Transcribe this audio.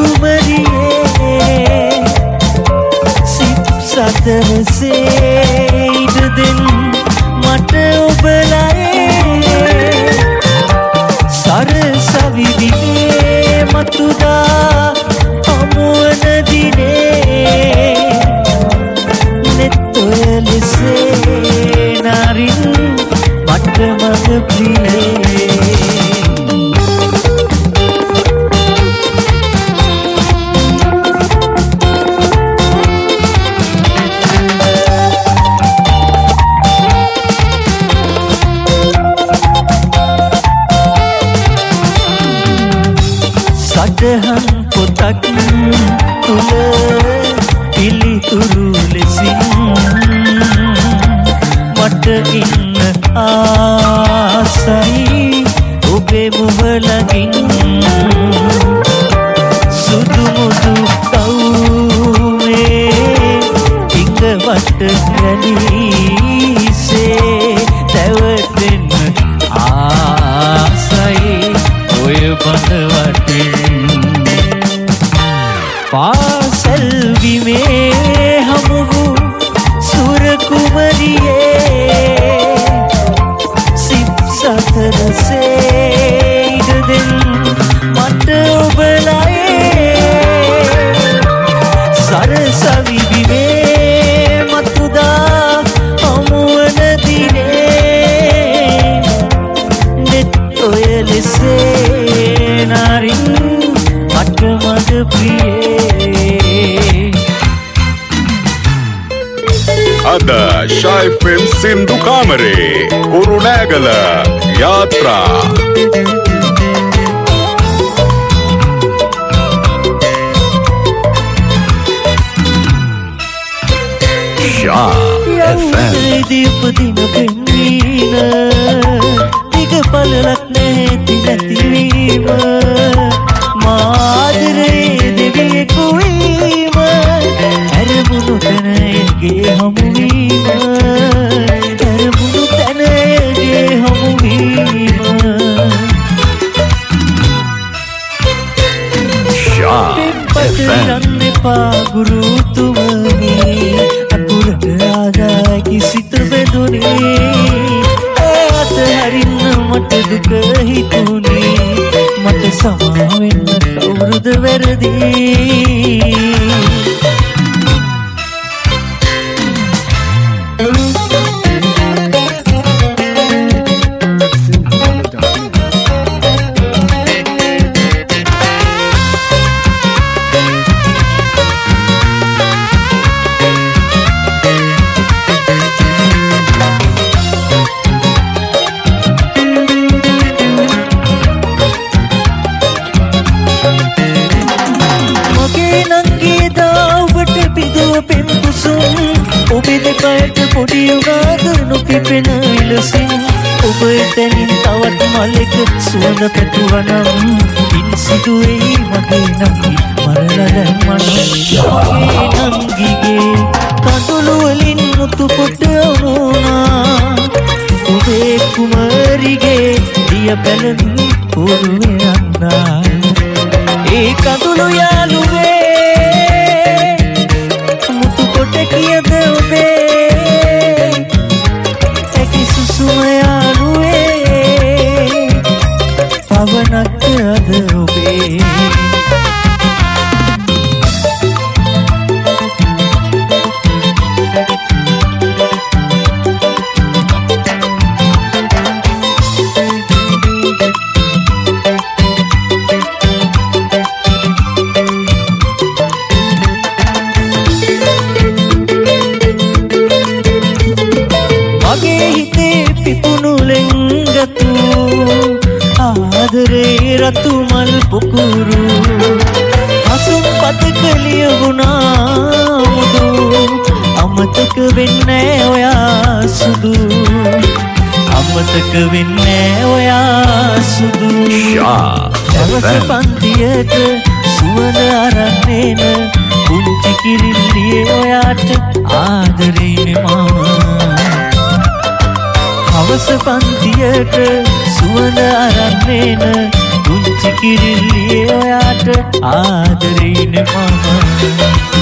කුමරියේ සිත් සතරසේ ඉඩදෙන් මට ඔබලයේ සරසවිදිනේ මතුදා හමුවන දිනේ නෙත්තොය ලෙසේ නාරින් මට මග ප්‍රියේ සටහන් පොතක් තුල පිළිතුරු ලෙසින් මට ඉන්න ආසයි ඔබේ මුහලකින් සුදු මුදු කවුමේ ඉංගවට ගැලීසේ දැවටෙන්න ආසයි ඔය බඳවටින් පාසල් විමේ හමු වූ සුර කුමරියේ සිත් සතරසේ ඉඩදෙන් මට ඔබලයේ සරසවි විමේ මතුදා හමුවන දිනේ නෙත් ඔය ලෙසේ නාරින් මට මග ප්‍රියේ අද ශායි ෆිල්ම් සින්දු කාමරේ කුරුණෑගල යාත්‍රා FM දීපදින පෙන්වීන දිග පළලක් නැති නැතිවීම මාදරේ දෙවියෙකු වීම ඇරමුණු තැනගේ හමුවීම ඇරමුණු තැනගේ හමුවීම පෙම්පතලන්න එපා ගුරුතුමනි අකුරට ආදායකි සිත බෙදුනේ ඇත හැරින්න මට දුක හිතුනේ මට සමාවෙන්න කවුරුද වැරදි පොඩි උගාද නොකිපෙන විලසින් ඔබ එතනින් තවත් මලෙක සුවඳ පැතුවනම් ඉන් සිදුවෙයි මගේ නංගි මරලා දැම්මනම් නංගිගේ කඳුළු වලින් මුතු පොට වුණා ඔබේ කුමරිගේ දිය පැලමින් පුරුවේ යන්නා ඒ කඳුළු යාළුවේ මුතු පොට කියද ඔබේ පවනක් අද ඔබේ මගේ හිතේ පිපුණු ලෙන්ගතු ආදරේ රතු මල් පුකුරු හසුන් පතක ලියවුණා මුදු අමතක වෙන්නේ ඔයා සුදු අමතක වෙන්නේ ඔයා සුදු දවස පන්තියට සුවඳ අරන්නේන පුංචි කිරිල්ලියේ ඔයාට ආදරේනේ මම හවස පන්තියට සුවඳ අරන්නේන පුංචි පුංචි කිරිල්ලියේ ඔයාට ආදරෙයිනේ මම